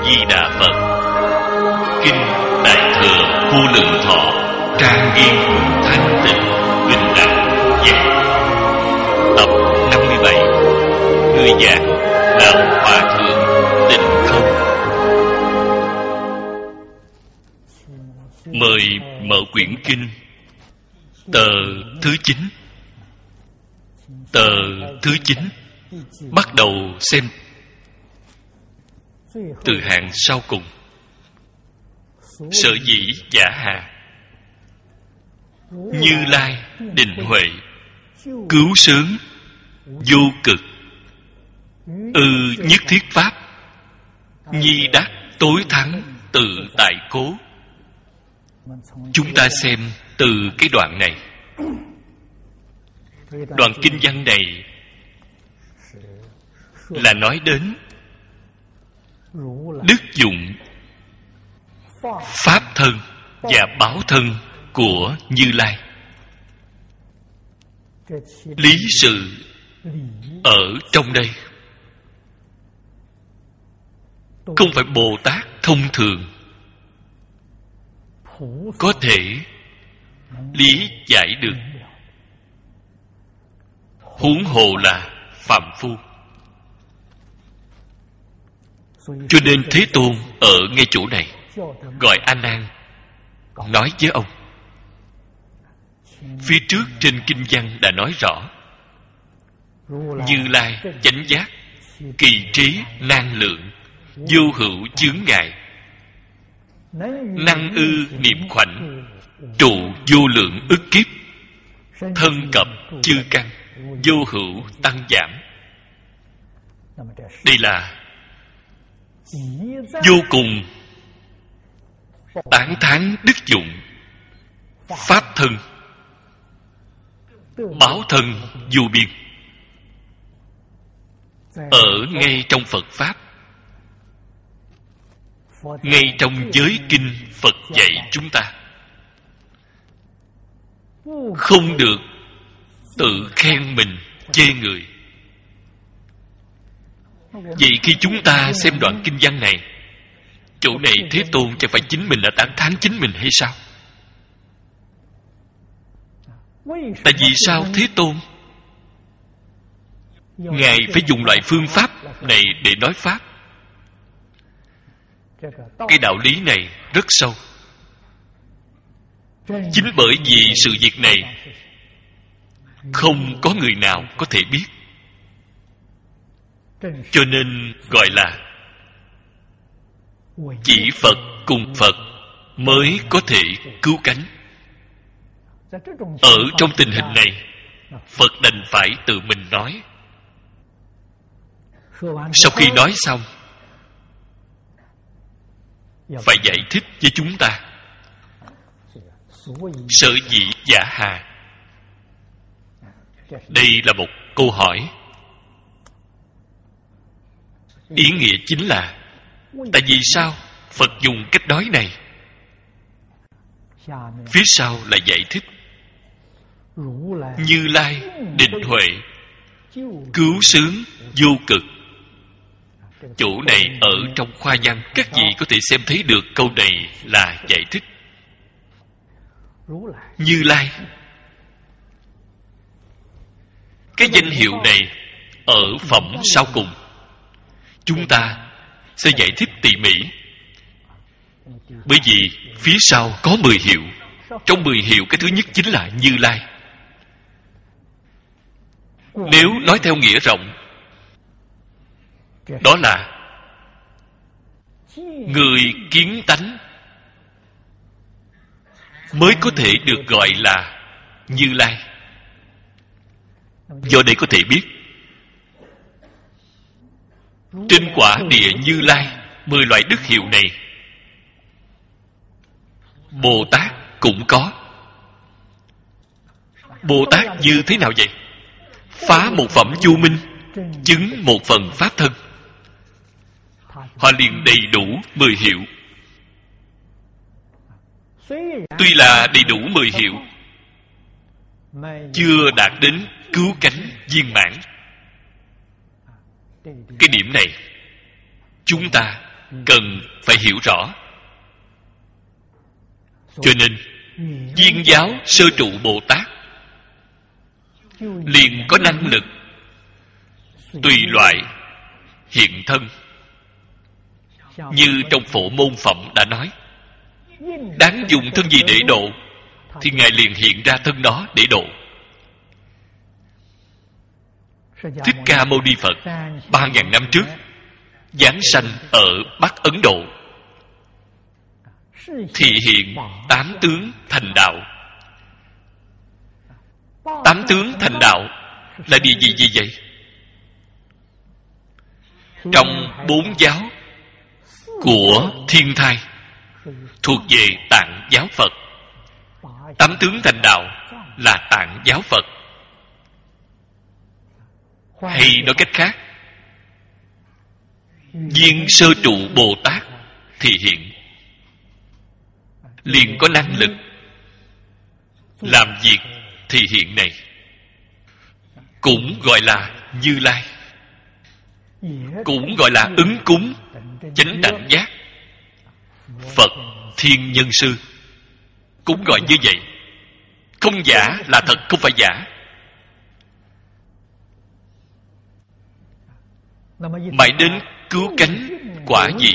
Di Đà Phật. Kinh Đại Thừa Vô Lượng Thọ, trang nghiêm thanh tịnh bình đẳng giác. Tập 57. Người giảng Đạo Hòa Thượng Tịnh Không. Mời mở quyển kinh tờ thứ 9. Tờ thứ 9 bắt đầu xem từ hàng sau cùng. Sở dĩ giả hà, Như Lai định huệ, cứu sướng vô cực, nhất thiết pháp, nhi đắc tối thắng tự tại cố. Chúng ta xem từ cái đoạn này. Đoạn kinh văn này là nói đến đức dụng pháp thân và báo thân của Như Lai. Lý sự ở trong đây không phải Bồ Tát thông thường có thể lý giải được, huống hồ là phàm phu. Cho nên Thế Tôn ở ngay chỗ này gọi A Nan nói với ông. Phía trước trên kinh văn đã nói rõ, Như Lai chánh giác, kỳ trí năng lượng, vô hữu chướng ngại, năng ư niệm khoảnh, trụ vô lượng ức kiếp, thân cập chư căn, vô hữu tăng giảm. Đây là vô cùng tán thán đức dụng pháp thân, báo thân vô biên. Ở ngay trong Phật Pháp, ngay trong giới kinh Phật dạy chúng ta, không được tự khen mình chê người. Vậy khi chúng ta xem đoạn kinh văn này, chỗ này Thế Tôn chẳng phải chính mình là tán thán chính mình hay sao? Tại vì sao Thế Tôn Ngài phải dùng loại phương pháp này để nói Pháp? Cái đạo lý này rất sâu. Chính bởi vì sự việc này không có người nào có thể biết, cho nên gọi là chỉ Phật cùng Phật mới có thể cứu cánh. Ở trong tình hình này, Phật đành phải tự mình nói. Sau khi nói xong, phải giải thích với chúng ta. Sở dĩ giả hà, đây là một câu hỏi. Ý nghĩa chính là, tại vì sao Phật dùng cách nói này? Phía sau là giải thích. Như Lai định huệ, cứu sướng vô cực. Chỗ này ở trong khoa văn, các vị có thể xem thấy được câu này là giải thích. Như Lai, cái danh hiệu này ở phẩm sau cùng chúng ta sẽ giải thích tỉ mỉ. Bởi vì phía sau có 10 hiệu. Trong 10 hiệu, cái thứ nhất chính là Như Lai. Nếu nói theo nghĩa rộng, đó là người kiến tánh mới có thể được gọi là Như Lai. Do đây có thể biết, trên quả địa Như Lai 10 loại đức hiệu này, Bồ Tát cũng có. Bồ Tát như thế nào vậy? Phá một phẩm vô minh, chứng một phần pháp thân, họ liền đầy đủ 10 hiệu. Tuy là đầy đủ 10 hiệu, chưa đạt đến cứu cánh viên mãn. Cái điểm này chúng ta cần phải hiểu rõ. Cho nên Viên giáo sơ trụ Bồ Tát liền có năng lực tùy loại hiện thân. Như trong Phổ Môn Phẩm đã nói, đáng dùng thân gì để độ, thì Ngài liền hiện ra thân đó để độ. Thích Ca Mâu Ni Phật 3.000 năm trước giáng sanh ở Bắc Ấn Độ, thị hiện 8 tướng thành đạo. 8 tướng thành đạo là điều gì vậy? Trong 4 giáo của Thiên Thai thuộc về Tạng giáo Phật. 8 tướng thành đạo là Tạng giáo Phật. Hay nói cách khác, Viên sơ trụ Bồ Tát thị hiện liền có năng lực làm việc thị hiện này, cũng gọi là Như Lai, cũng gọi là ứng cúng chánh đẳng giác. Phật Thiên Nhân Sư cũng gọi như vậy. Không giả là thật, không phải giả. Mãi đến cứu cánh quả vị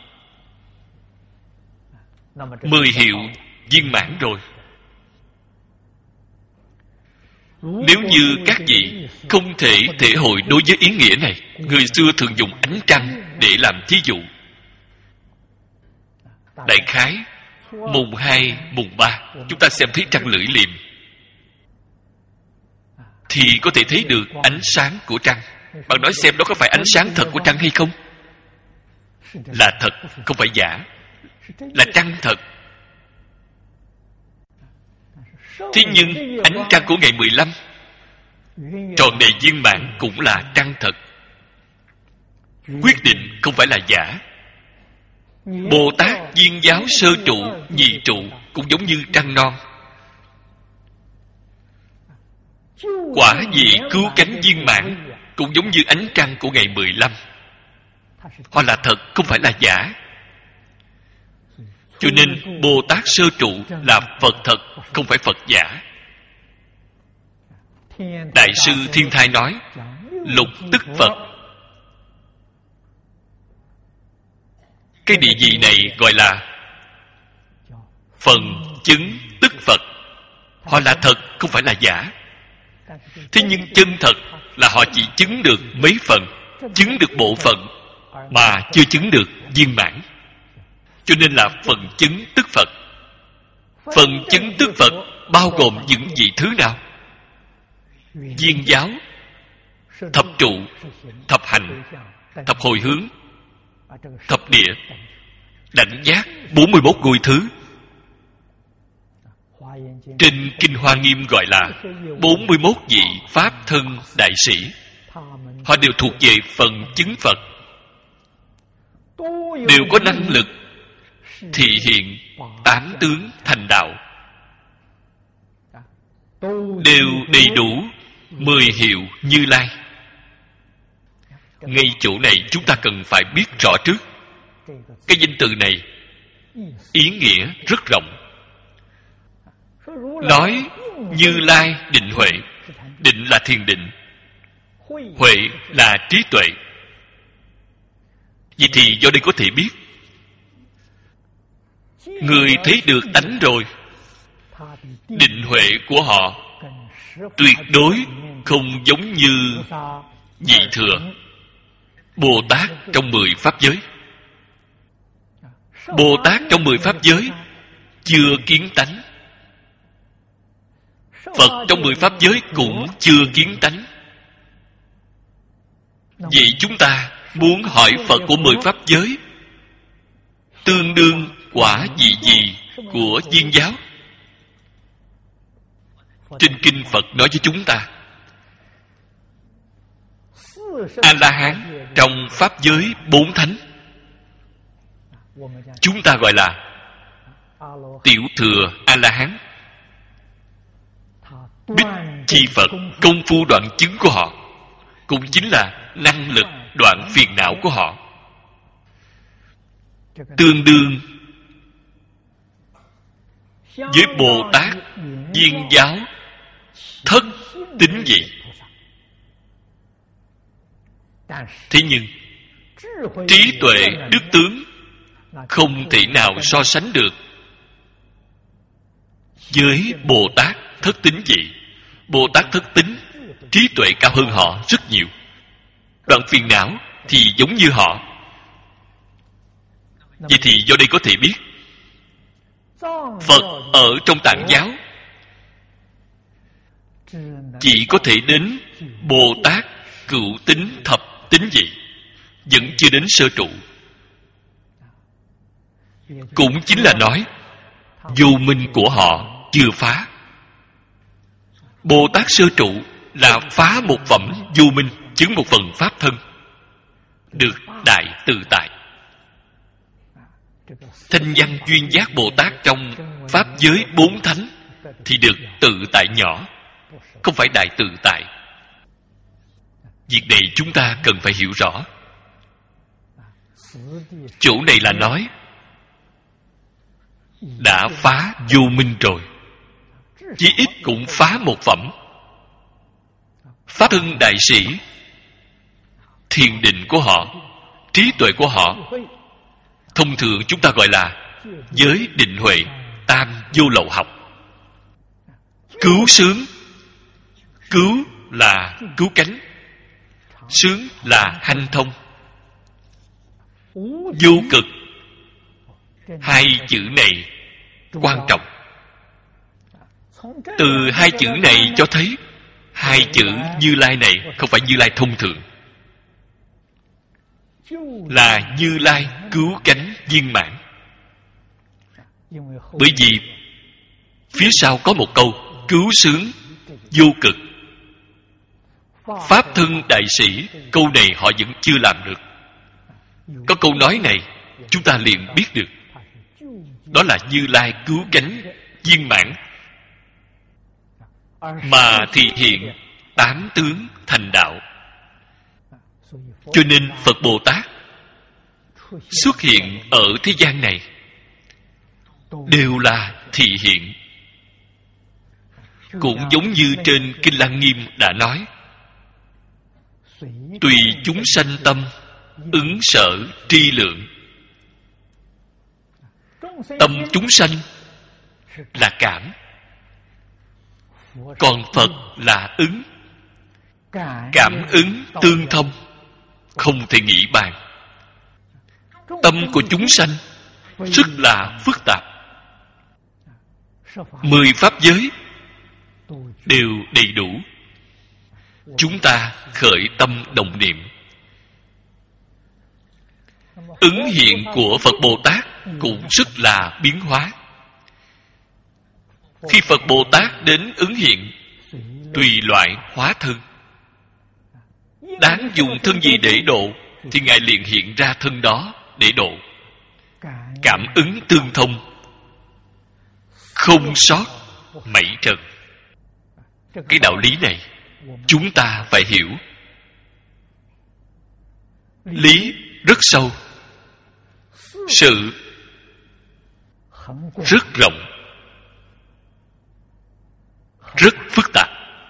10 hiệu viên mãn rồi. Nếu như các vị không thể thể hội đối với ý nghĩa này, người xưa thường dùng ánh trăng để làm thí dụ. Đại khái mùng 2, mùng 3 chúng ta xem thấy trăng lưỡi liềm thì có thể thấy được ánh sáng của trăng. Bạn nói xem đó có phải ánh sáng thật của trăng hay không? Là thật, không phải giả. Là trăng thật. Thế nhưng ánh trăng của ngày 15 tròn đầy viên mãn cũng là trăng thật. Quyết định không phải là giả. Bồ Tát Viên giáo sơ trụ, nhị trụ cũng giống như trăng non. Quả vị cứu cánh viên mãn cũng giống như ánh trăng của ngày 15. Họ là thật, không phải là giả. Cho nên Bồ Tát sơ trụ là Phật thật, không phải Phật giả. Đại sư Thiên Thai nói lục tức Phật. Cái địa vị này gọi là phần chứng tức Phật. Họ là thật, không phải là giả. Thế nhưng chân thật là họ chỉ chứng được mấy phần, chứng được bộ phận mà chưa chứng được viên mãn. Cho nên là phần chứng tức Phật. Phần chứng tức Phật bao gồm những vị thứ nào? Viên giáo, thập trụ, thập hành, thập hồi hướng, thập địa, đảnh giác, 41 ngôi thứ. Trên Kinh Hoa Nghiêm gọi là 41 vị Pháp thân đại sĩ. Họ đều thuộc về phần chứng Phật, đều có năng lực thị hiện 8 tướng thành đạo, đều đầy đủ 10 hiệu Như Lai. Ngay chỗ này chúng ta cần phải biết rõ trước. Cái danh từ này ý nghĩa rất rộng. Nói Như Lai định huệ. Định là thiền định, huệ là trí tuệ. Vậy thì do đây có thể biết, người thấy được tánh rồi, định huệ của họ tuyệt đối không giống như vị thừa Bồ Tát trong 10 pháp giới. Bồ Tát trong 10 pháp giới chưa kiến tánh. Phật trong 10 pháp giới cũng chưa kiến tánh. Vậy chúng ta muốn hỏi Phật của 10 pháp giới tương đương quả vị gì của Viên giáo? Trên kinh Phật nói với chúng ta, A-la-hán trong pháp giới 4 thánh, chúng ta gọi là tiểu thừa A-la-hán. Bích chi Phật, công phu đoạn chứng của họ cũng chính là năng lực đoạn phiền não của họ. tương đương với Bồ Tát Viên Giáo thất tín vị. Thế nhưng trí tuệ đức tướng không thể nào so sánh được với Bồ Tát thất tín vị. Bồ Tát thất tín trí tuệ cao hơn họ rất nhiều, đoạn phiền não thì giống như họ. Vậy thì do đây có thể biết Phật ở trong Tạng giáo chỉ có thể đến Bồ Tát cửu tín thập tín vị, vẫn chưa đến sơ trụ. Cũng chính là nói vô minh của họ chưa phá. Bồ Tát sơ trụ là phá một phẩm vô minh, chứng một phần pháp thân, được đại tự tại. Thanh văn duyên giác Bồ Tát trong pháp giới bốn thánh thì được tự tại nhỏ, không phải đại tự tại. Việc này chúng ta cần phải hiểu rõ. Chỗ này là nói đã phá vô minh rồi, chí ít cũng phá một phẩm. Pháp thân đại sĩ, thiền định của họ, trí tuệ của họ, thông thường chúng ta gọi là giới định huệ tam vô lậu học. Cứu sướng, cứu là cứu cánh, sướng là hanh thông. Vô cực, hai chữ này quan trọng. Từ hai chữ này cho thấy hai chữ Như Lai này không phải Như Lai thông thường, là Như Lai cứu cánh viên mãn. Bởi vì phía sau có một câu cứu sướng vô cực. Pháp thân đại sĩ, câu này họ vẫn chưa làm được. Có câu nói này chúng ta liền biết được, đó là Như Lai cứu cánh viên mãn, mà thị hiện tám tướng thành đạo. Cho nên Phật Bồ Tát xuất hiện ở thế gian này đều là thị hiện. Cũng giống như trên Kinh Lăng Nghiêm đã nói, tùy chúng sanh tâm ứng sở tri lượng. Tâm chúng sanh là cảm, còn Phật là ứng. Cảm ứng tương thông, không thể nghĩ bàn. Tâm của chúng sanh rất là phức tạp. 10 pháp giới đều đầy đủ. Chúng ta khởi tâm đồng niệm. Ứng hiện của Phật Bồ Tát cũng rất là biến hóa. Khi Phật Bồ Tát đến ứng hiện, tùy loại hóa thân. Đáng dùng thân gì để độ thì Ngài liền hiện ra thân đó để độ. Cảm ứng tương thông, không sót mảy trần. Cái đạo lý này chúng ta phải hiểu. Lý rất sâu, sự rất rộng, rất phức tạp.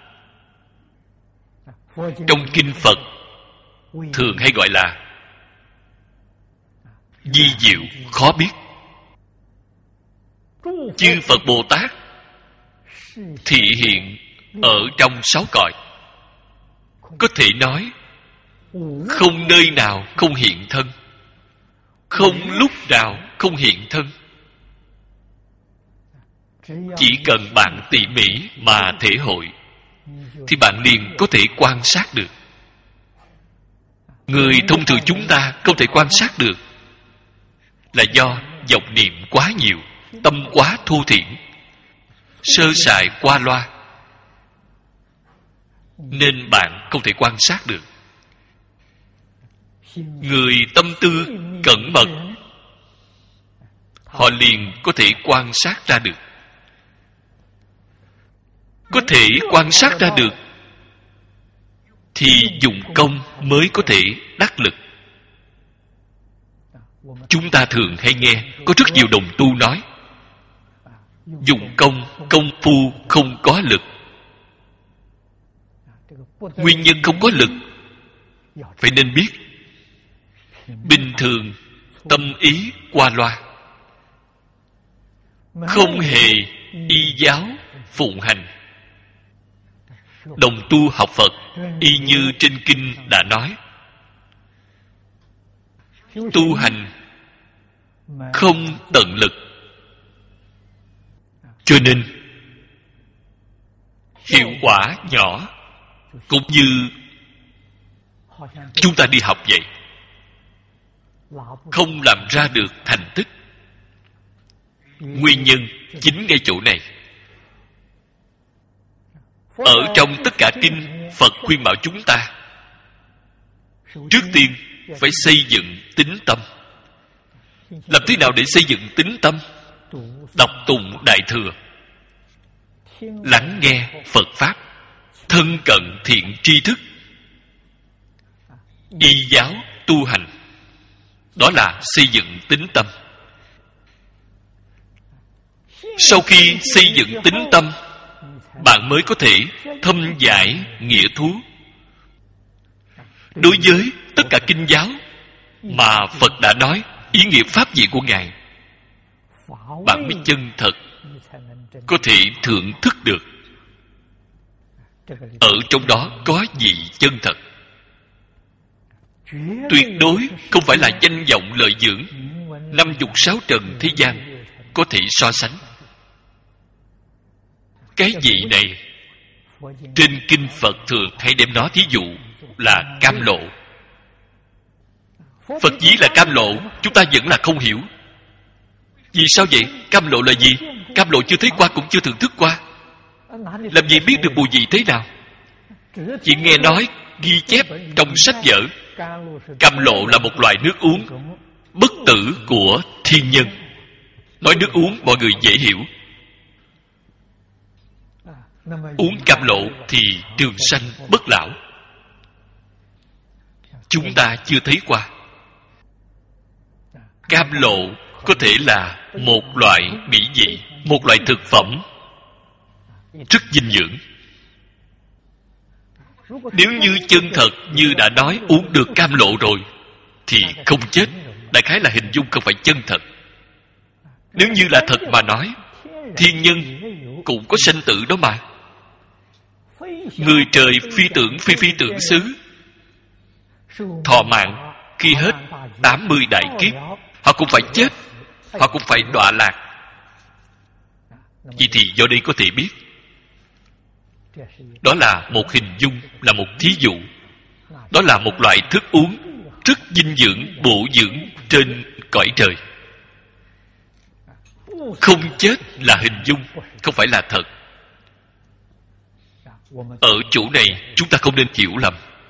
Trong kinh Phật thường hay gọi là vi diệu khó biết. Chư Phật Bồ Tát thị hiện ở trong 6 cõi, có thể nói không nơi nào không hiện thân, không lúc nào không hiện thân. Chỉ cần bạn tỉ mỉ mà thể hội thì bạn liền có thể quan sát được. Người thông thường chúng ta không thể quan sát được là do vọng niệm quá nhiều, tâm quá thô thiển, sơ sài qua loa, nên bạn không thể quan sát được. Người tâm tư cẩn mật, họ liền có thể quan sát ra được. Có thể quan sát ra được thì dùng công mới có thể đắc lực. Chúng ta thường hay nghe có rất nhiều đồng tu nói dùng công phu không có lực. Nguyên nhân không có lực phải nên biết. Bình thường tâm ý qua loa, không hề y giáo phụng hành. Đồng tu học Phật y như trên kinh đã nói, tu hành không tận lực, cho nên hiệu quả nhỏ. Cũng như chúng ta đi học vậy, không làm ra được thành tích. Nguyên nhân chính ngay chỗ này. Ở trong tất cả kinh, Phật khuyên bảo chúng ta trước tiên phải xây dựng tín tâm. Làm thế nào để xây dựng tín tâm? Đọc tụng Đại Thừa, lắng nghe Phật Pháp, thân cận thiện tri thức, y giáo tu hành. Đó là xây dựng tín tâm. Sau khi xây dựng tín tâm, bạn mới có thể thâm giải nghĩa thú. Đối với tất cả kinh giáo mà Phật đã nói ý nghĩa pháp gì của Ngài, bạn mới chân thật có thể thưởng thức được. Ở trong đó có gì chân thật. Tuyệt đối không phải là danh vọng lợi dưỡng 56 trần thế gian có thể so sánh. Cái gì này trên kinh Phật thường hay đem nó thí dụ là cam lộ. Phật ví là cam lộ, chúng ta vẫn là không hiểu. Vì sao vậy? Cam lộ là gì? Cam lộ chưa thấy qua cũng chưa thưởng thức qua, làm gì biết được mùi vị thế nào? Chỉ nghe nói ghi chép trong sách vở. Cam lộ là một loại nước uống bất tử của thiên nhân. Nói nước uống mọi người dễ hiểu. Uống cam lộ thì trường sanh bất lão. Chúng ta chưa thấy qua. Cam lộ có thể là một loại mỹ vị, một loại thực phẩm rất dinh dưỡng. Nếu như chân thật như đã nói uống được cam lộ rồi thì không chết. Đại khái là hình dung không phải chân thật. Nếu như là thật mà nói, thiên nhân cũng có sanh tử đó mà. Người trời phi phi tưởng xứ, thọ mạng khi hết 80 đại kiếp, họ cũng phải chết, họ cũng phải đọa lạc. Vậy thì do đây có thể biết, đó là một hình dung, là một thí dụ. Đó là một loại thức uống rất dinh dưỡng, bổ dưỡng trên cõi trời. Không chết là hình dung, không phải là thật. Ở chỗ này chúng ta không nên hiểu lầm.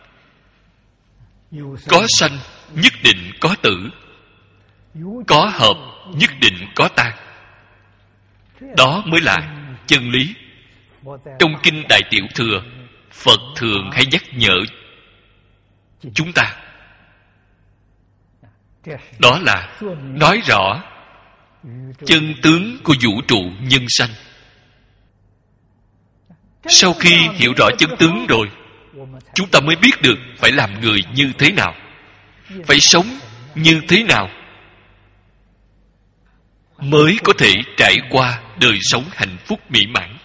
Có sanh nhất định có tử, có hợp nhất định có tan. Đó mới là chân lý. Trong kinh Đại Tiểu Thừa, Phật thường hay nhắc nhở chúng ta. Đó là nói rõ chân tướng của vũ trụ nhân sanh. Sau khi hiểu rõ chân tướng rồi, chúng ta mới biết được phải làm người như thế nào, phải sống như thế nào, mới có thể trải qua đời sống hạnh phúc mỹ mãn.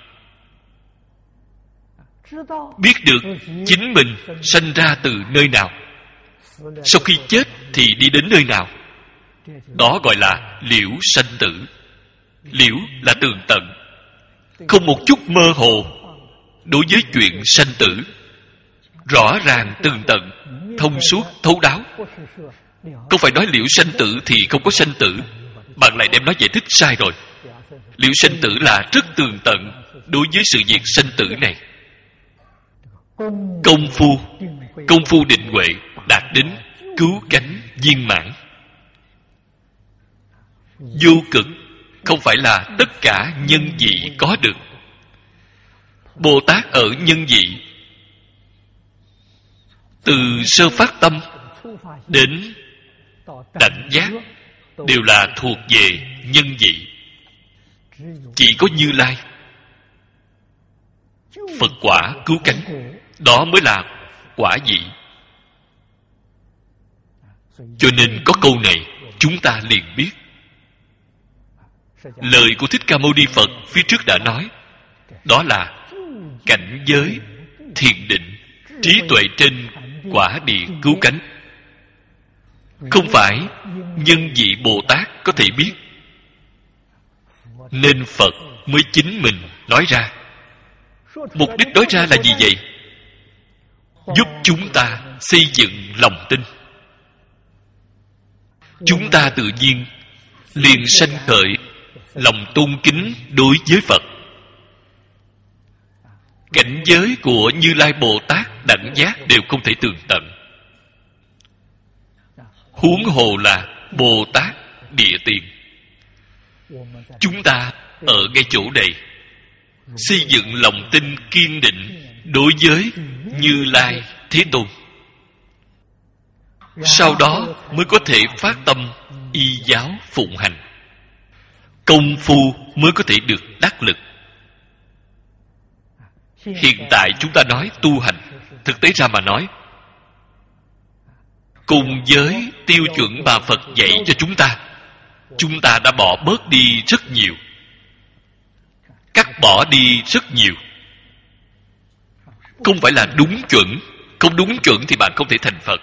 Biết được chính mình sanh ra từ nơi nào, sau khi chết thì đi đến nơi nào. Đó gọi là liễu sanh tử. Liễu là tường tận, không một chút mơ hồ. Đối với chuyện sanh tử, rõ ràng tường tận, thông suốt, thấu đáo. Không phải nói liễu sanh tử thì không có sanh tử. Bạn lại đem nó giải thích sai rồi. Liễu sanh tử là rất tường tận đối với sự việc sanh tử này. Công phu định huệ đạt đến cứu cánh viên mãn. Vô cực không phải là tất cả nhân vị có được. Bồ Tát ở nhân vị, từ sơ phát tâm đến đảnh giác đều là thuộc về nhân vị. Chỉ có Như Lai, Phật quả cứu cánh, đó mới là quả vị. Cho nên có câu này chúng ta liền biết. Lời của Thích Ca Mâu Ni Phật phía trước đã nói, đó là cảnh giới thiền định, trí tuệ trên quả địa cứu cánh. Không phải nhân vị Bồ Tát có thể biết, nên Phật mới chính mình nói ra. Mục đích nói ra là gì vậy? Giúp chúng ta xây dựng lòng tin. Chúng ta tự nhiên liền sanh khởi lòng tôn kính đối với Phật. Cảnh giới của Như Lai Bồ Tát đẳng giác đều không thể tường tận, huống hồ là Bồ Tát Địa Tiền. Chúng ta ở ngay chỗ này xây dựng lòng tin kiên định đối với Như Lai Thế Tôn, sau đó mới có thể phát tâm y giáo phụng hành, công phu mới có thể được đắc lực. Hiện tại chúng ta nói tu hành, thực tế ra mà nói, cùng với tiêu chuẩn mà Phật dạy cho chúng ta đã bỏ bớt đi rất nhiều, cắt bỏ đi rất nhiều. Không phải là đúng chuẩn, không đúng chuẩn thì bạn không thể thành Phật.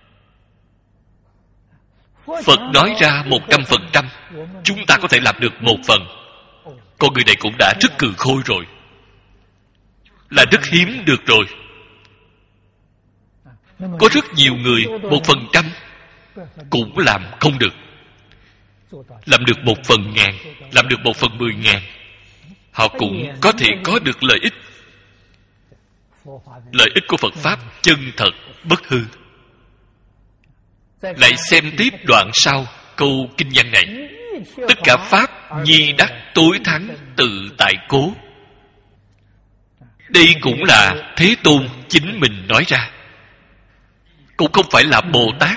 Phật nói ra 100%, chúng ta có thể làm được 1 phần. Con người này cũng đã rất cừ khôi rồi, là rất hiếm được rồi. Có rất nhiều người 1% cũng làm không được. Làm được 1/1000, làm được 1/10.000, họ cũng có thể có được lợi ích. Lợi ích của Phật Pháp chân thật, bất hư. Lại xem tiếp đoạn sau câu kinh văn này: tất cả Pháp nhi đắc tối thắng tự tại cố. Đây cũng là Thế Tôn chính mình nói ra, cũng không phải là Bồ Tát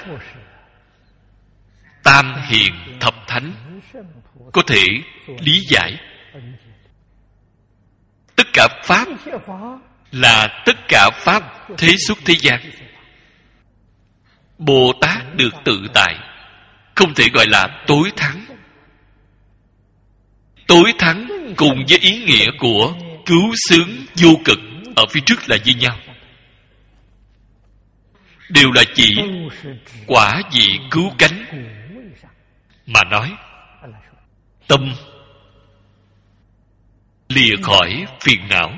Tam Hiền Thập Thánh có thể lý giải. Tất cả Pháp là tất cả Pháp thế xuất thế gian. Bồ Tát được tự tại, không thể gọi là tối thắng. Tối thắng cùng với ý nghĩa của cứu xướng vô cực ở phía trước là như nhau, đều là chỉ quả vị cứu cánh mà nói. Tâm lìa khỏi phiền não,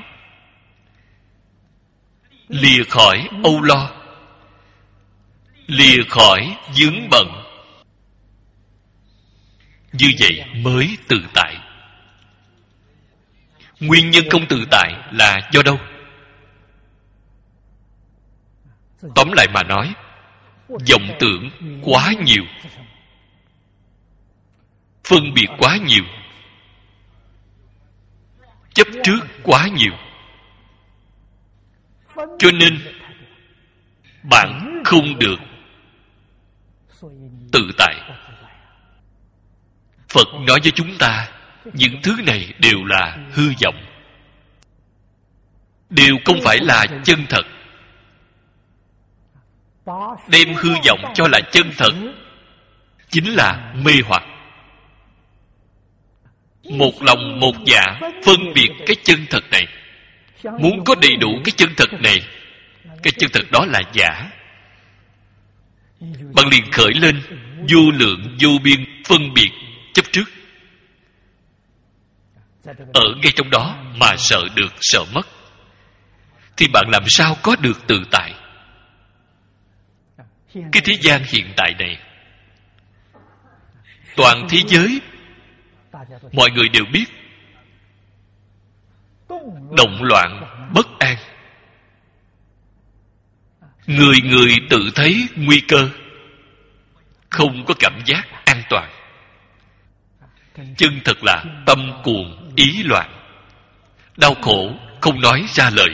lìa khỏi âu lo, lìa khỏi vướng bận, như vậy mới tự tại. Nguyên nhân không tự tại là do đâu? Tóm lại mà nói, vọng tưởng quá nhiều, phân biệt quá nhiều, chấp trước quá nhiều, cho nên bạn không được tự tại. Phật nói với chúng ta, những thứ này đều là hư vọng, đều không phải là chân thật. Đem hư vọng cho là chân thật chính là mê hoặc. Một lòng một dạ phân biệt cái chân thật này, muốn có đầy đủ cái chân thật này. Cái chân thật đó là giả. Bạn liền khởi lên vô lượng vô biên phân biệt chấp trước. Ở ngay trong đó mà sợ được sợ mất, thì bạn làm sao có được tự tại? Cái thế gian hiện tại này, toàn thế giới mọi người đều biết động loạn bất an. Người người tự thấy nguy cơ, không có cảm giác an toàn. Chân thật là tâm cuồng ý loạn, đau khổ không nói ra lời.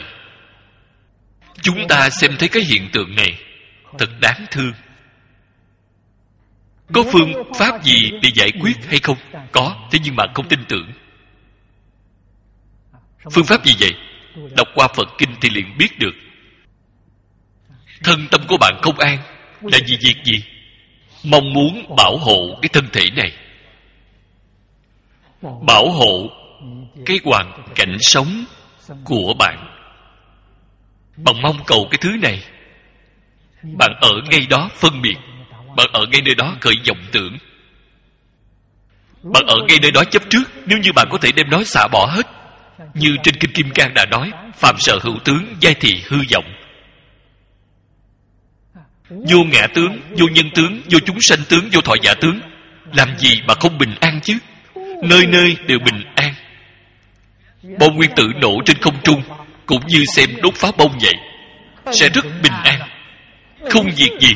Chúng ta xem thấy cái hiện tượng này thật đáng thương. Có phương pháp gì để giải quyết hay không? Có, thế nhưng mà không tin tưởng. Phương pháp gì vậy? Đọc qua Phật Kinh thì liền biết được. Thân tâm của bạn không an là vì việc gì? Mong muốn bảo hộ cái thân thể này, bảo hộ cái hoàn cảnh sống của bạn. Bạn mong cầu cái thứ này, bạn ở ngay đó phân biệt, bạn ở ngay nơi đó khởi vọng tưởng, bạn ở ngay nơi đó chấp trước. Nếu như bạn có thể đem nó xả bỏ hết, như trên Kinh Kim Cang đã nói, phàm sở hữu tướng, giai thì hư vọng. Vô ngã tướng, vô nhân tướng, vô chúng sanh tướng, vô thọ giả tướng, làm gì mà không bình an chứ? Nơi nơi đều bình an. Bom nguyên tử nổ trên không trung cũng như xem đốt pháo bông vậy, sẽ rất bình an, không việc gì.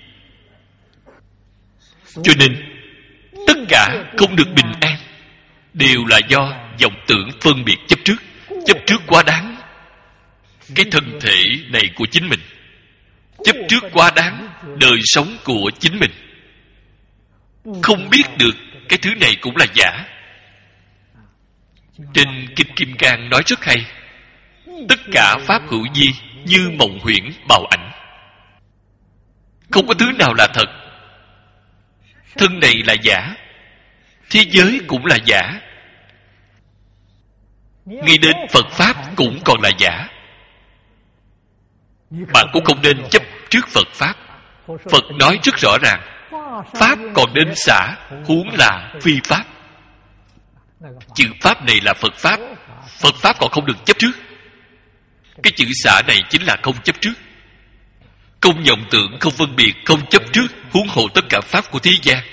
Cho nên tất cả không được bình an đều là do vọng tưởng phân biệt chấp trước. Chấp trước quá đáng cái thân thể này của chính mình, chấp trước quá đáng đời sống của chính mình, không biết được cái thứ này cũng là giả. Trên Kinh Kim Cang nói rất hay: tất cả pháp hữu vi như mộng huyễn bào ảnh, không có thứ nào là thật. Thân này là giả, thế giới cũng là giả, ngay đến Phật Pháp cũng còn là giả. Bạn cũng không nên chấp trước Phật Pháp. Phật nói rất rõ ràng, Pháp còn nên xả, huống là phi Pháp. Chữ Pháp này là Phật Pháp, Phật Pháp còn không được chấp trước. Cái chữ xả này chính là không chấp trước, không vọng tưởng, không phân biệt, không chấp trước, huống hộ tất cả Pháp của thế gian.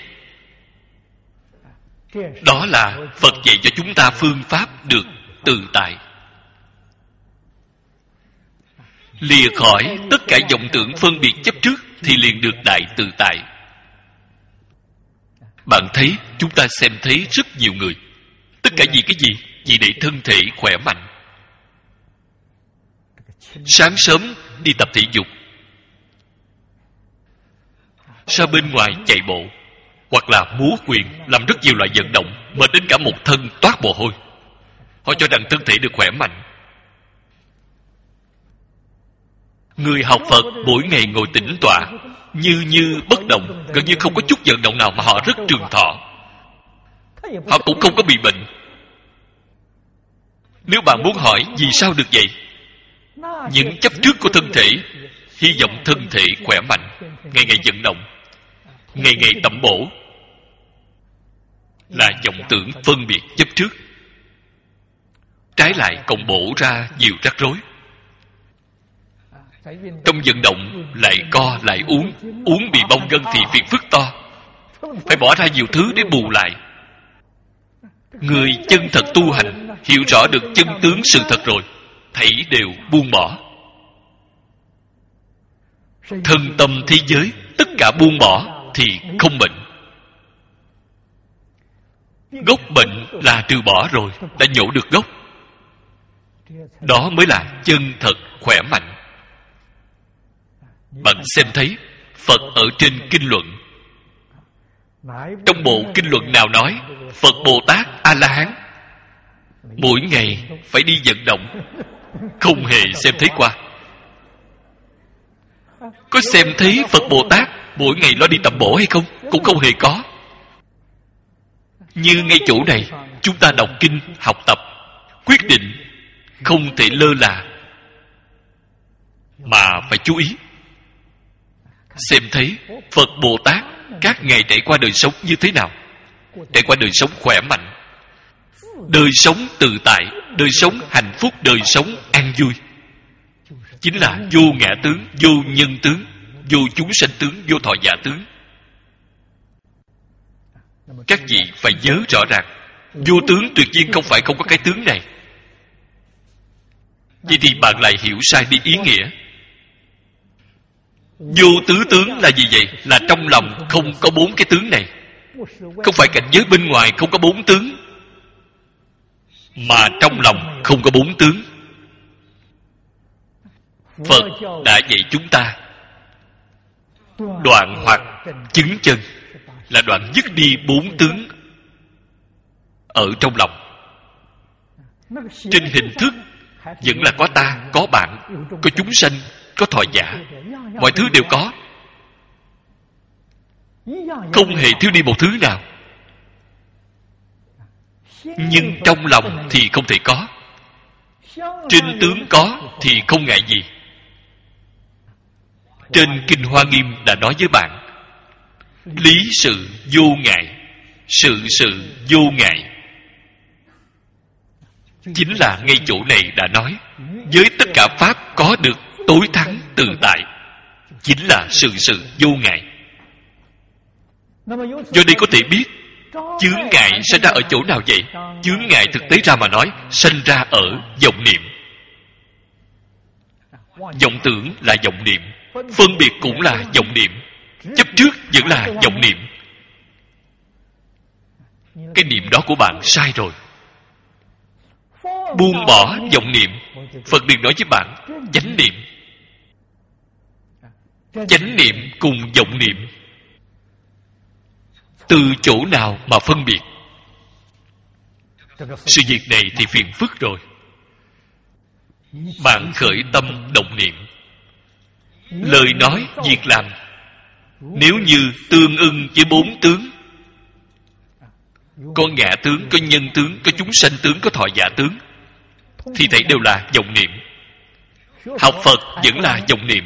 Đó là Phật dạy cho chúng ta phương pháp được tự tại, lìa khỏi tất cả vọng tưởng phân biệt chấp trước thì liền được đại tự tại. Bạn thấy, chúng ta xem thấy rất nhiều người, tất cả vì cái gì? Vì để thân thể khỏe mạnh. Sáng sớm đi tập thể dục, ra bên ngoài chạy bộ, hoặc là múa quyền, làm rất nhiều loại vận động, mệt đến cả một thân toát mồ hôi. Họ cho rằng thân thể được khỏe mạnh. Người học Phật mỗi ngày ngồi tĩnh tọa, như bất động, gần như không có chút vận động nào, mà họ rất trường thọ. Họ cũng không có bị bệnh. Nếu bạn muốn hỏi vì sao được vậy, những chấp trước của thân thể, hy vọng thân thể khỏe mạnh, ngày ngày vận động, ngày ngày tẩm bổ, là vọng tưởng phân biệt chấp trước. Trái lại còn bổ ra nhiều rắc rối. Trong vận động lại co lại uống, uống bị bong gân thì phiền phức to, phải bỏ ra nhiều thứ để bù lại. Người chân thật tu hành, hiểu rõ được chân tướng sự thật rồi, thảy đều buông bỏ. Thân tâm thế giới tất cả buông bỏ thì không bệnh. Gốc bệnh là trừ bỏ rồi, đã nhổ được gốc. Đó mới là chân thật khỏe mạnh. Bạn xem thấy Phật ở trên kinh luận, trong bộ kinh luận nào nói Phật Bồ Tát A-la-hán mỗi ngày phải đi vận động? Không hề xem thấy qua. Có xem thấy Phật Bồ Tát mỗi ngày lo đi tầm bổ hay không? Cũng không hề có. Như ngay chỗ này, chúng ta đọc kinh, học tập, quyết định không thể lơ là, mà phải chú ý. Xem thấy Phật Bồ Tát các ngày trải qua đời sống như thế nào? Trải qua đời sống khỏe mạnh, đời sống tự tại, đời sống hạnh phúc, đời sống an vui. Chính là vô ngã tướng, vô nhân tướng, vô chúng sanh tướng, vô thọ giả tướng. Các vị phải nhớ rõ ràng, vô tướng tuyệt nhiên không phải không có cái tướng này. Vậy thì bạn lại hiểu sai đi ý nghĩa. Vô tứ tướng là gì vậy? Là trong lòng không có bốn cái tướng này. Không phải cảnh giới bên ngoài không có bốn tướng, mà trong lòng không có bốn tướng. Phật đã dạy chúng ta đoạn hoặc chứng chân, là đoạn dứt đi 4 tướng ở trong lòng. Trên hình thức vẫn là có ta, có bạn, có chúng sanh, có thọ giả, mọi thứ đều có, không hề thiếu đi một thứ nào. Nhưng trong lòng thì không thể có. Trên tướng có thì không ngại gì. Trên Kinh Hoa Nghiêm đã nói với bạn, lý sự vô ngại, sự sự vô ngại. Chính là ngay chỗ này đã nói, với tất cả pháp có được tối thắng tự tại, chính là sự sự vô ngại. Do đây có thể biết chướng ngại sinh ra ở chỗ nào vậy? Chướng ngại thực tế ra mà nói, sinh ra ở vọng niệm. Vọng tưởng là vọng niệm, phân biệt cũng là vọng niệm, chấp trước vẫn là vọng niệm. Cái niệm đó của bạn sai rồi. Buông bỏ vọng niệm, Phật liền nói với bạn chánh niệm. Chánh niệm cùng vọng niệm từ chỗ nào mà phân biệt? Sự việc này thì phiền phức rồi. Bạn khởi tâm động niệm, lời nói, việc làm nếu như tương ưng với 4 tướng, có ngã tướng, có nhân tướng, có chúng sanh tướng, có thọ giả tướng, thì thấy đều là vọng niệm. Học Phật vẫn là vọng niệm.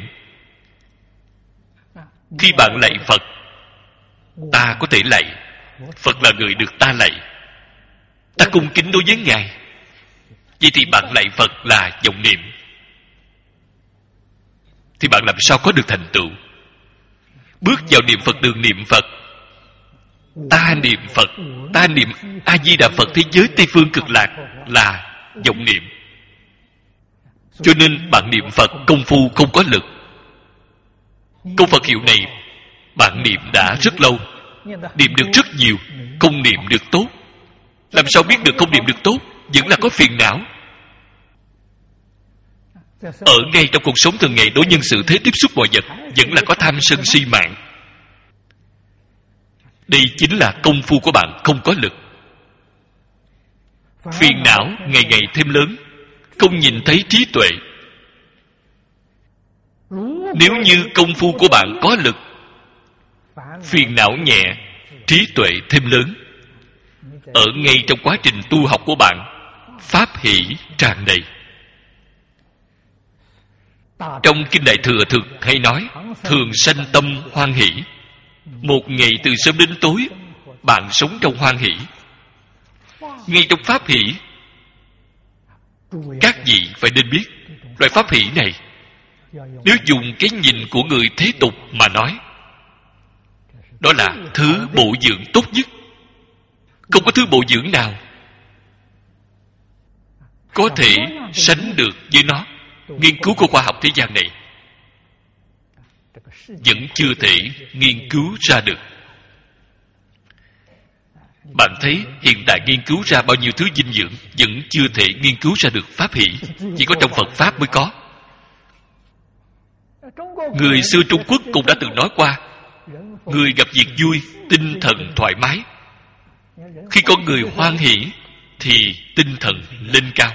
Khi bạn lạy Phật, ta có thể lạy, Phật là người được ta lạy, ta cung kính đối với Ngài. Vậy thì bạn lạy Phật là vọng niệm, thì bạn làm sao có được thành tựu? Bước vào niệm Phật đường niệm Phật, ta niệm Phật, ta niệm A Di Đà Phật thế giới Tây Phương Cực Lạc là vọng niệm. Cho nên bạn niệm Phật công phu không có lực. Câu Phật hiệu này bạn niệm đã rất lâu, niệm được rất nhiều, không niệm được tốt. Làm sao biết được không niệm được tốt? Vẫn là có phiền não. Ở ngay trong cuộc sống thường ngày, đối nhân xử thế, tiếp xúc mọi vật, vẫn là có tham sân si mạng. Đây chính là công phu của bạn không có lực. Phiền não ngày ngày thêm lớn, không nhìn thấy trí tuệ. Nếu như công phu của bạn có lực, phiền não nhẹ, trí tuệ thêm lớn. Ở ngay trong quá trình tu học của bạn, pháp hỷ tràn đầy. Trong Kinh Đại Thừa thường hay nói, thường sanh tâm hoan hỷ. Một ngày từ sớm đến tối, bạn sống trong hoan hỷ. Ngay trong pháp hỷ, các vị phải nên biết, loại pháp hỷ này, nếu dùng cái nhìn của người thế tục mà nói, đó là thứ bổ dưỡng tốt nhất. Không có thứ bổ dưỡng nào có thể sánh được với nó. Nghiên cứu của khoa học thế gian này vẫn chưa thể nghiên cứu ra được. Bạn thấy hiện tại nghiên cứu ra bao nhiêu thứ dinh dưỡng, vẫn chưa thể nghiên cứu ra được pháp hỷ. Chỉ có trong Phật Pháp mới có. Người xưa Trung Quốc cũng đã từng nói qua, người gặp việc vui, tinh thần thoải mái. Khi con người hoan hỷ thì tinh thần lên cao.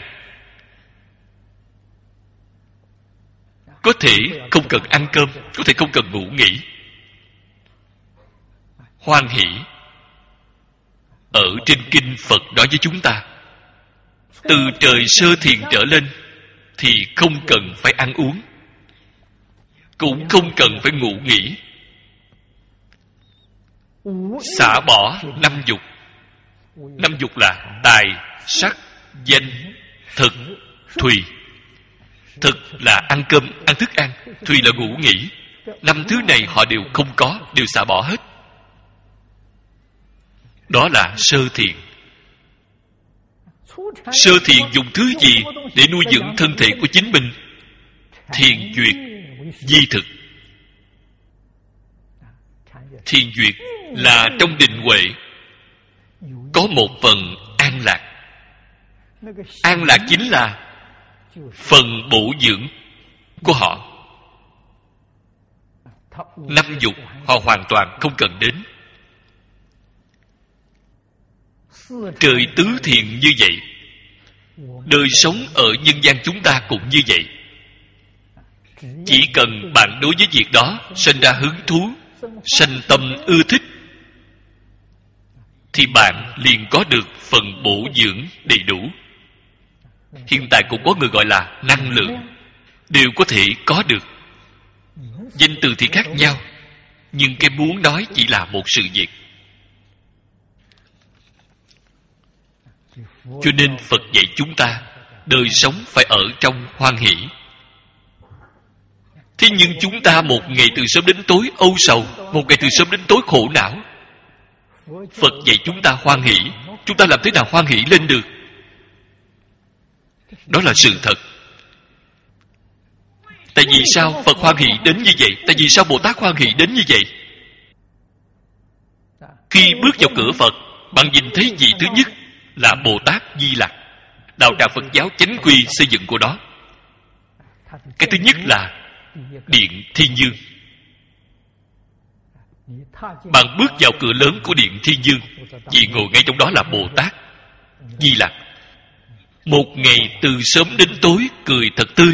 Có thể không cần ăn cơm, có thể không cần ngủ nghỉ. Hoan hỷ ở trên kinh Phật nói với chúng ta, từ trời sơ thiền trở lên thì không cần phải ăn uống, cũng không cần phải ngủ nghỉ. Xả bỏ 5 dục. 5 dục là tài, sắc, danh, thực, thùy. Thực là ăn cơm, ăn thức ăn, thùy là ngủ nghỉ. 5 thứ này họ đều không có, đều xả bỏ hết. Đó là sơ thiền. Sơ thiền dùng thứ gì để nuôi dưỡng thân thể của chính mình? Thiền duyệt, di thực. Thiền duyệt là trong định huệ có một phần an lạc. An lạc chính là phần bổ dưỡng của họ. 5 dục họ hoàn toàn không cần đến. Trời tứ thiện như vậy, đời sống ở nhân gian chúng ta cũng như vậy. Chỉ cần bạn đối với việc đó sinh ra hứng thú, sanh tâm ưa thích, thì bạn liền có được phần bổ dưỡng đầy đủ. Hiện tại cũng có người gọi là năng lượng, đều có thể có được. Danh từ thì khác nhau, nhưng cái muốn nói chỉ là một sự việc. Cho nên Phật dạy chúng ta đời sống phải ở trong hoan hỷ. Thế nhưng chúng ta một ngày từ sớm đến tối âu sầu, một ngày từ sớm đến tối khổ não. Phật dạy chúng ta hoan hỷ, chúng ta làm thế nào hoan hỷ lên được? Đó là sự thật. Tại vì sao Phật hoan hỷ đến như vậy? Tại vì sao Bồ Tát hoan hỷ đến như vậy? Khi bước vào cửa Phật, bạn nhìn thấy gì thứ nhất? Là Bồ Tát Di Lặc, đạo tràng Phật giáo chánh quy xây dựng của đó. Cái thứ nhất là Điện Thiên Dương. Bạn bước vào cửa lớn của Điện Thiên Dương, vì ngồi ngay trong đó là Bồ Tát Di Lặc. Một ngày từ sớm đến tối cười thật tươi.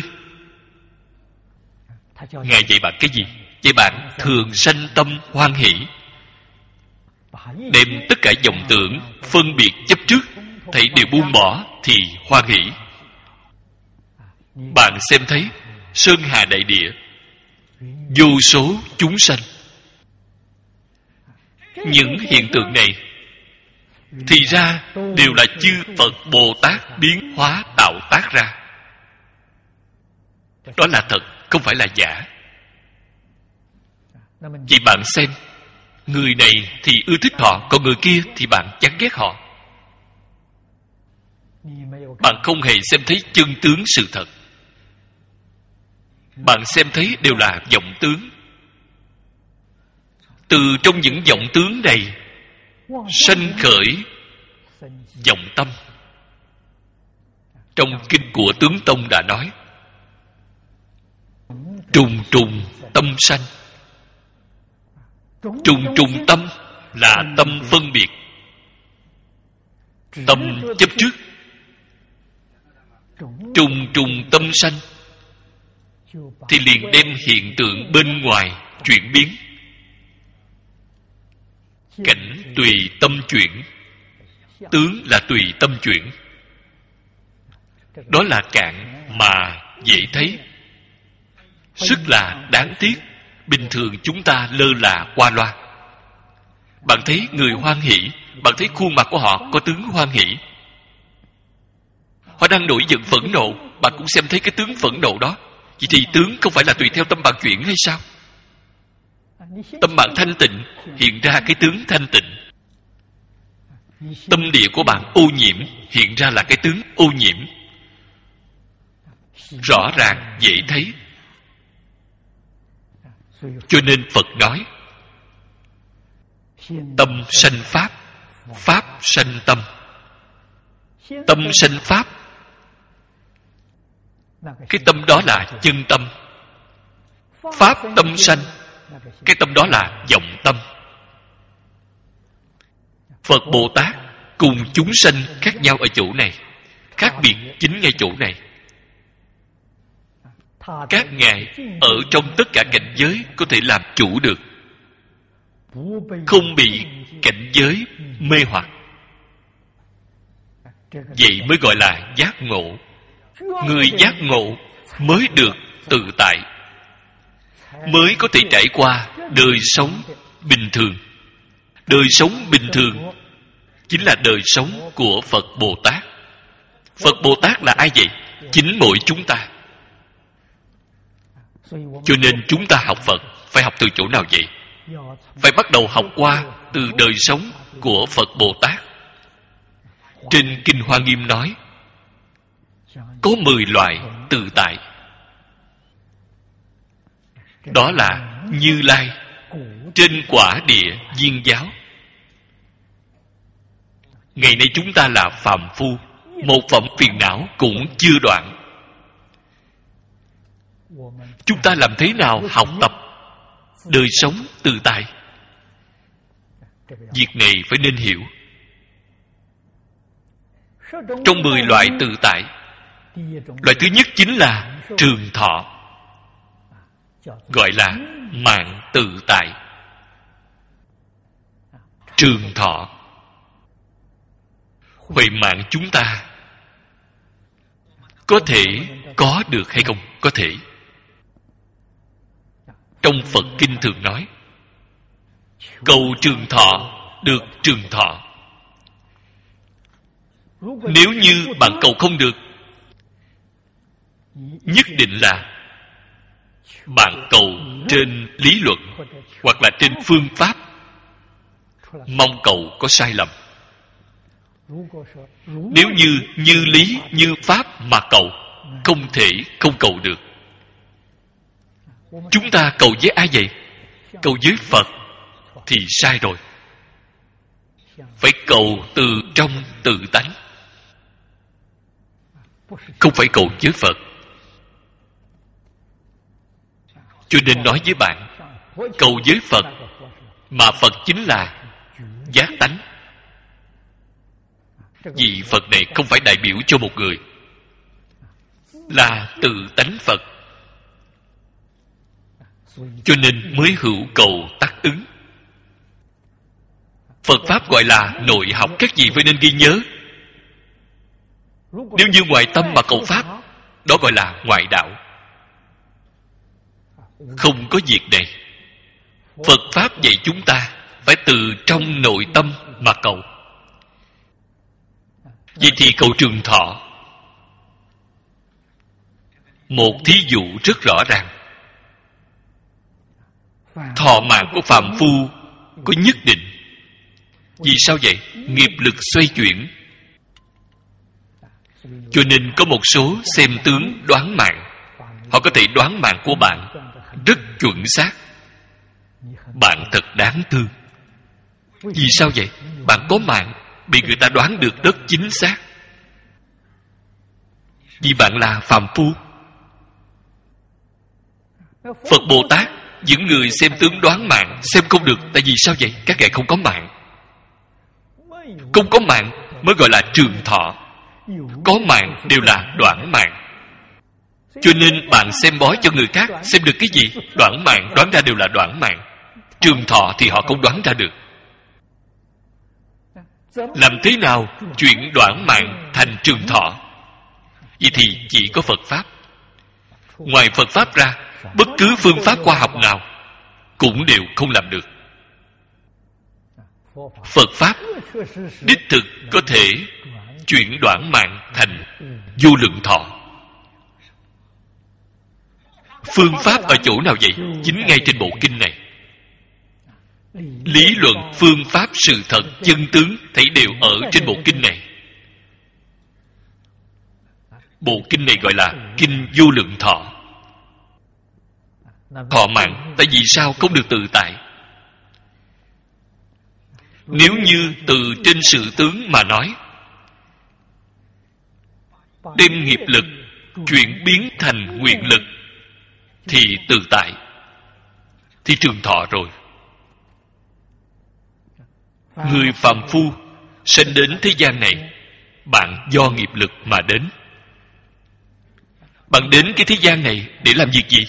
Ngài dạy bạn cái gì? Dạy bạn thường sanh tâm hoan hỷ, đem tất cả vọng tưởng, phân biệt chấp trước thảy đều buông bỏ thì hoan hỷ. Bạn xem thấy sơn hà đại địa, vô số chúng sanh. Những hiện tượng này thì ra đều là chư Phật Bồ Tát biến hóa tạo tác ra. Đó là thật, không phải là giả. Vì bạn xem, người này thì ưa thích họ, còn người kia thì bạn chán ghét họ. Bạn không hề xem thấy chân tướng sự thật. Bạn xem thấy đều là vọng tướng. Từ trong những vọng tướng này sanh khởi vọng tâm. Trong kinh của Tướng Tông đã nói, trùng trùng tâm sanh. Trùng trùng tâm là tâm phân biệt, tâm chấp trước. Trùng trùng tâm sanh thì liền đem hiện tượng bên ngoài chuyển biến. Cảnh tùy tâm chuyển, tướng là tùy tâm chuyển. Đó là cạn mà dễ thấy, rất là đáng tiếc. Bình thường chúng ta lơ là qua loa. Bạn thấy người hoan hỷ, bạn thấy khuôn mặt của họ có tướng hoan hỷ. Họ đang nổi giận phẫn nộ, bạn cũng xem thấy cái tướng phẫn nộ đó. Vậy thì tướng không phải là tùy theo tâm bạn chuyển hay sao? Tâm bạn thanh tịnh, hiện ra cái tướng thanh tịnh. Tâm địa của bạn ô nhiễm, hiện ra là cái tướng ô nhiễm. Rõ ràng, dễ thấy. Cho nên Phật nói, tâm sanh pháp, pháp sanh tâm. Tâm sanh pháp, cái tâm đó là chân tâm. Pháp tâm sanh, cái tâm đó là vọng tâm. Phật Bồ Tát cùng chúng sanh khác nhau ở chỗ này, khác biệt chính ngay chỗ này. Các ngài ở trong tất cả cảnh giới có thể làm chủ được, không bị cảnh giới mê hoặc. Vậy mới gọi là giác ngộ. Người giác ngộ mới được tự tại, mới có thể trải qua đời sống bình thường. Đời sống bình thường chính là đời sống của Phật Bồ Tát. Phật Bồ Tát là ai vậy? Chính mỗi chúng ta. Cho nên chúng ta học Phật phải học từ chỗ nào vậy? Phải bắt đầu học qua từ đời sống của Phật Bồ Tát. Trên Kinh Hoa Nghiêm nói, có 10 loại tự tại. Đó là Như Lai trên quả địa Viên Giáo. Ngày nay chúng ta là phàm phu, một phẩm phiền não cũng chưa đoạn. Chúng ta làm thế nào học tập đời sống tự tại? Việc này phải nên hiểu. Trong 10 loại tự tại, loại thứ nhất chính là trường thọ, gọi là mạng tự tại. Trường thọ, huệ mạng chúng ta có thể có được hay không? Có thể. Trong Phật Kinh thường nói, cầu trường thọ được trường thọ. Nếu như bạn cầu không được, nhất định là bạn cầu trên lý luận hoặc là trên phương pháp, mong cầu có sai lầm. Nếu như lý như pháp mà cầu, không thể không cầu được. Chúng ta cầu với ai vậy? Cầu với Phật thì sai rồi. Phải cầu từ trong tự tánh, không phải cầu với Phật. Cho nên nói với bạn, cầu với Phật, mà Phật chính là giác tánh. Vì Phật này không phải đại biểu cho một người, là tự tánh Phật. Cho nên mới hữu cầu tác ứng. Phật Pháp gọi là nội học, các vị phải nên ghi nhớ. Nếu như ngoại tâm mà cầu Pháp, đó gọi là ngoại đạo. Không có việc này. Phật Pháp dạy chúng ta phải từ trong nội tâm mà cầu. Vậy thì cầu trường thọ, một thí dụ rất rõ ràng. Thọ mạng của phàm phu có nhất định. Vì sao vậy? Nghiệp lực xoay chuyển. Cho nên có một số xem tướng đoán mạng, họ có thể đoán mạng của bạn rất chuẩn xác. Bạn thật đáng thương. Vì sao vậy? Bạn có mạng, bị người ta đoán được rất chính xác. Vì bạn là phàm phu. Phật Bồ Tát, những người xem tướng đoán mạng xem không được. Tại vì sao vậy? Các ngài không có mạng. Không có mạng mới gọi là trường thọ. Có mạng đều là đoạn mạng. Cho nên bạn xem bói cho người khác, xem được cái gì? Đoạn mạng, đoán ra đều là đoạn mạng. Trường thọ thì họ không đoán ra được. Làm thế nào chuyển đoạn mạng thành trường thọ? Vậy thì chỉ có Phật Pháp. Ngoài Phật Pháp ra, bất cứ phương pháp khoa học nào cũng đều không làm được. Phật Pháp đích thực có thể chuyển đoạn mạng thành vô lượng thọ. Phương pháp ở chỗ nào vậy? Chính ngay trên bộ kinh này. Lý luận, phương pháp, sự thật, chân tướng thấy đều ở trên bộ kinh này. Bộ kinh này gọi là Kinh Vô Lượng Thọ. Thọ mạng, tại vì sao không được tự tại? Nếu như từ trên sự tướng mà nói, đem nghiệp lực chuyển biến thành nguyện lực thì tự tại, thì trường thọ rồi. Người phàm phu sinh đến thế gian này, bạn do nghiệp lực mà đến. Bạn đến cái thế gian này để làm việc gì?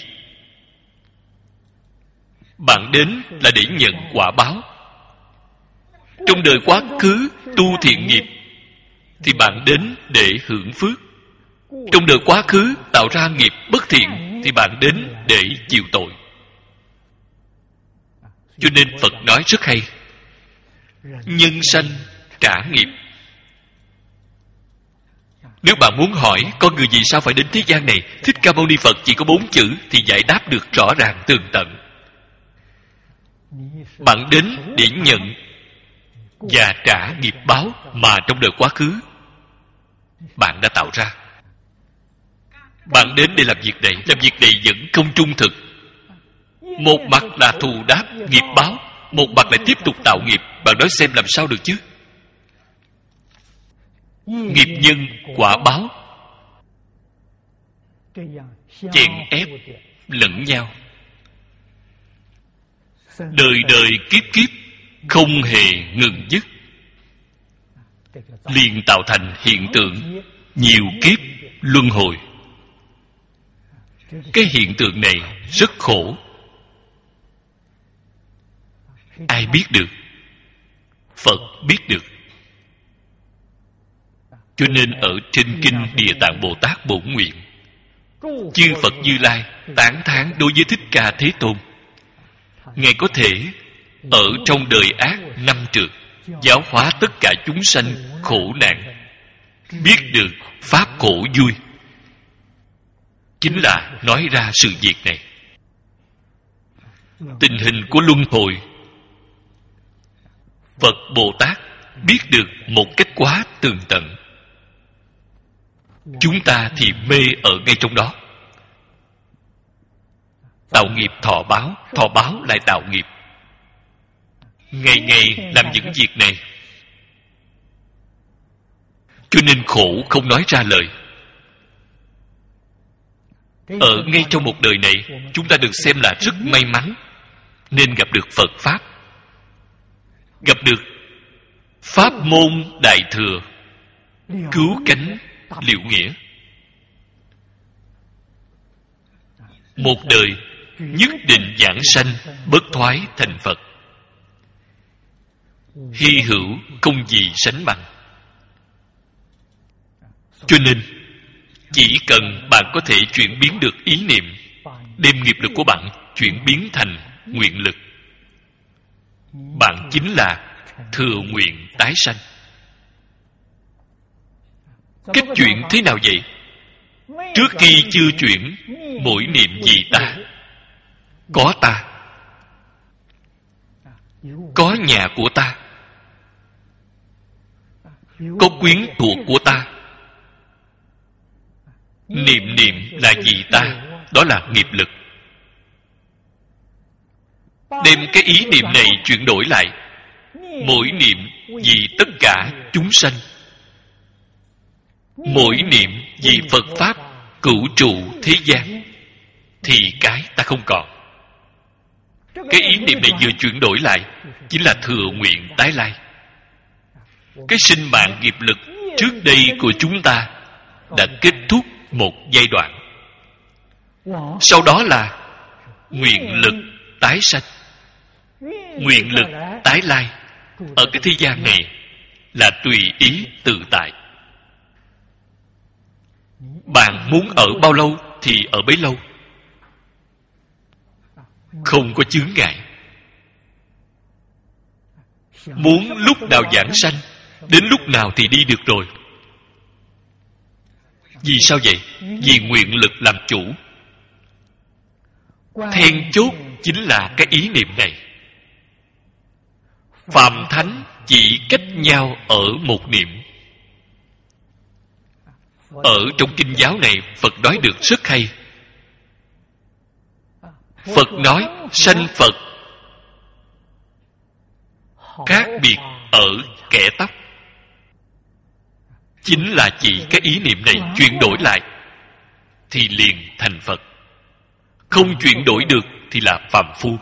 Bạn đến là để nhận quả báo. Trong đời quá khứ tu thiện nghiệp thì bạn đến để hưởng phước. Trong đời quá khứ tạo ra nghiệp bất thiện thì bạn đến để chịu tội. Cho nên Phật nói rất hay: nhân sanh trả nghiệp. Nếu bạn muốn hỏi con người vì sao phải đến thế gian này, Thích Ca Mâu Ni Phật chỉ có 4 chữ thì giải đáp được rõ ràng tường tận. Bạn đến để nhận và trả nghiệp báo mà trong đời quá khứ bạn đã tạo ra. Bạn đến để làm việc này, làm việc này vẫn không trung thực. Một mặt là thù đáp nghiệp báo, một mặt lại tiếp tục tạo nghiệp. Bạn nói xem làm sao được chứ? Nghiệp nhân quả báo chèn ép lẫn nhau, đời đời kiếp kiếp không hề ngừng dứt. liền tạo thành hiện tượng nhiều kiếp luân hồi. Cái hiện tượng này rất khổ. Ai biết được? Phật biết được. Cho nên ở trên kinh Địa Tạng Bồ Tát Bổn Nguyện, chư Phật Như Lai tán thán đối với Thích Ca Thế Tôn. Ngài có thể ở trong đời ác năm trượt giáo hóa tất cả chúng sanh khổ nạn, biết được pháp khổ vui, chính là nói ra sự việc này. Tình hình của luân hồi, Phật Bồ Tát biết được một cách quá tường tận. Chúng ta thì mê ở ngay trong đó. Tạo nghiệp thọ báo lại tạo nghiệp. Ngày ngày làm những việc này, cho nên khổ không nói ra lời. Ở ngay trong một đời này, chúng ta được xem là rất may mắn, nên gặp được Phật Pháp, gặp được Pháp môn Đại Thừa, cứu cánh Liệu Nghĩa. Một đời nhất định giảng sanh bất thoái thành Phật, hy hữu không gì sánh bằng. Cho nên chỉ cần bạn có thể chuyển biến được ý niệm, đem nghiệp lực của bạn chuyển biến thành nguyện lực, bạn chính là thừa nguyện tái sanh. Cách chuyển thế nào vậy? Trước khi chưa chuyển, mỗi niệm vì ta, có ta, có nhà của ta, có quyến thuộc của ta. Niệm là vì ta, đó là nghiệp lực. Đem cái ý niệm này chuyển đổi lại, mỗi niệm vì tất cả chúng sanh, mỗi niệm vì Phật Pháp cửu trụ thế gian, thì cái ta không còn. Cái ý niệm này vừa chuyển đổi lại, chính là thừa nguyện tái lai. Cái sinh mạng nghiệp lực trước đây của chúng ta đã kết thúc một giai đoạn. Sau đó là nguyện lực tái sanh, nguyện lực tái lai. Ở cái thế gian này là tùy ý tự tại. Bạn muốn ở bao lâu thì ở bấy lâu, không có chướng ngại. Muốn lúc nào giảng sanh, đến lúc nào thì đi được rồi. Vì sao vậy? Vì nguyện lực làm chủ. Then chốt chính là cái ý niệm này. Phàm thánh chỉ cách nhau ở một niệm. Ở trong kinh giáo này, Phật nói được rất hay. Phật nói sanh Phật khác biệt ở kẻ tóc. Chính là chỉ cái ý niệm này chuyển đổi lại thì liền thành Phật. Không chuyển đổi được thì là phàm phu.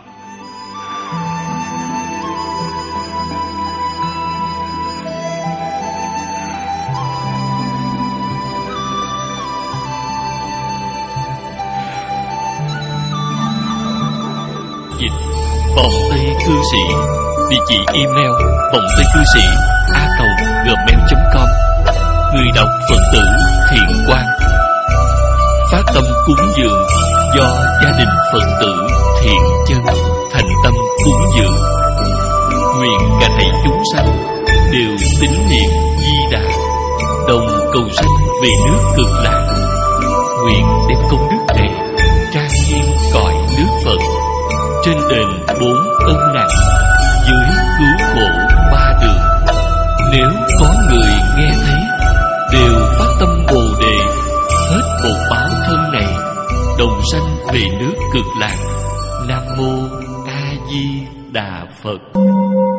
Dịch Vòng Tây Cư Sĩ. Địa chỉ email vongtaycư sĩ@gmail.com. Người đọc Phật tử Thiện Quang. Phát tâm cúng dường do gia đình Phật tử Thiện Chân thành tâm cúng dường. Nguyện cả thảy chúng sanh đều tín niệm Di Đà, đồng cầu sanh về nước Cực Lạc. Nguyện đem công đức này trang nghiêm cõi nước Phật, trên đền 4 ân nặng, dưới cứu khổ 3 đường. Nếu có người nghe thấy, đều phát tâm Bồ Đề, hết bột báo thân này, đồng sanh về nước Cực Lạc. Nam mô A Di Đà Phật.